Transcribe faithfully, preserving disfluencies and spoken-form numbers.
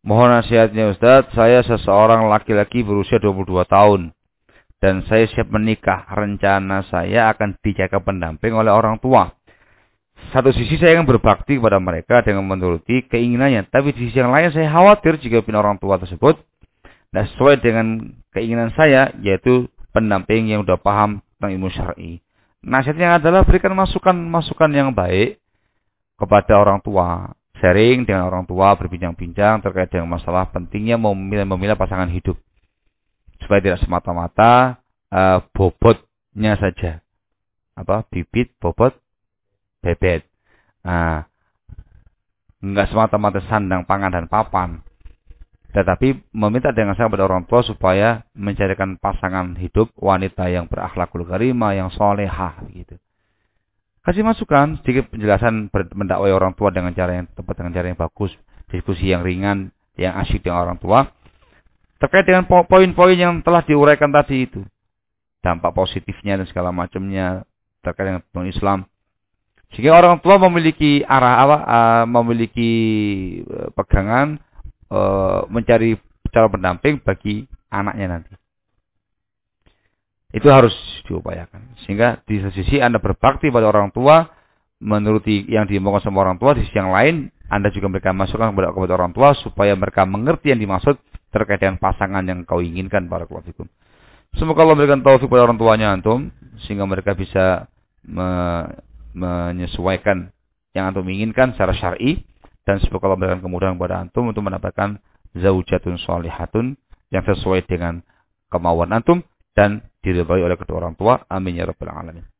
Mohon nasihatnya Ustaz, saya seseorang laki-laki berusia dua puluh dua tahun. Dan saya siap menikah. Rencana saya akan dijaga pendamping oleh orang tua. Satu sisi saya ingin berbakti kepada mereka dengan menuruti keinginannya. Tapi di sisi yang lain saya khawatir jika pina orang tua tersebut tidak sesuai dengan keinginan saya. Yaitu pendamping yang sudah paham tentang ilmu syar'i. Nasihatnya adalah berikan masukan-masukan yang baik kepada orang tua. Sharing dengan orang tua, berbincang-bincang terkait dengan masalah pentingnya memilih-memilih pasangan hidup. Supaya tidak semata-mata uh, bobotnya saja. Apa? Bibit, bobot, bebet. Nah, enggak semata-mata sandang, pangan, dan papan. Tetapi meminta dengan sangat kepada orang tua supaya mencarikan pasangan hidup wanita yang berakhlakul karimah, yang solehah. Gitu. Kasih masukan, sedikit penjelasan mendakwai orang tua dengan cara yang tepat, dengan cara yang bagus. Diskusi yang ringan, yang asyik dengan orang tua. Terkait dengan poin-poin yang telah diuraikan tadi itu. Dampak positifnya dan segala macamnya terkait dengan Islam. Sehingga orang tua memiliki arah apa, uh, memiliki uh, pegangan, uh, mencari calon pendamping bagi anaknya nanti. Itu harus diupayakan. Sehingga di sisi Anda berbakti pada orang tua, menuruti yang dimaukan sama orang tua, di sisi yang lain, Anda juga memberikan masukan kepada, kepada orang tua, supaya mereka mengerti yang dimaksud terkait dengan pasangan yang kau inginkan. Barakallahu fikum. Semoga Allah memberikan taufik kepada orang tuanya antum, sehingga mereka bisa me, menyesuaikan yang antum inginkan secara syar'i, dan semoga Allah memberikan kemudahan kepada antum untuk mendapatkan zaujatun shalihatun yang sesuai dengan kemauan antum, dan diridhai oleh kedua orang tua. Amin ya rabbal alamin.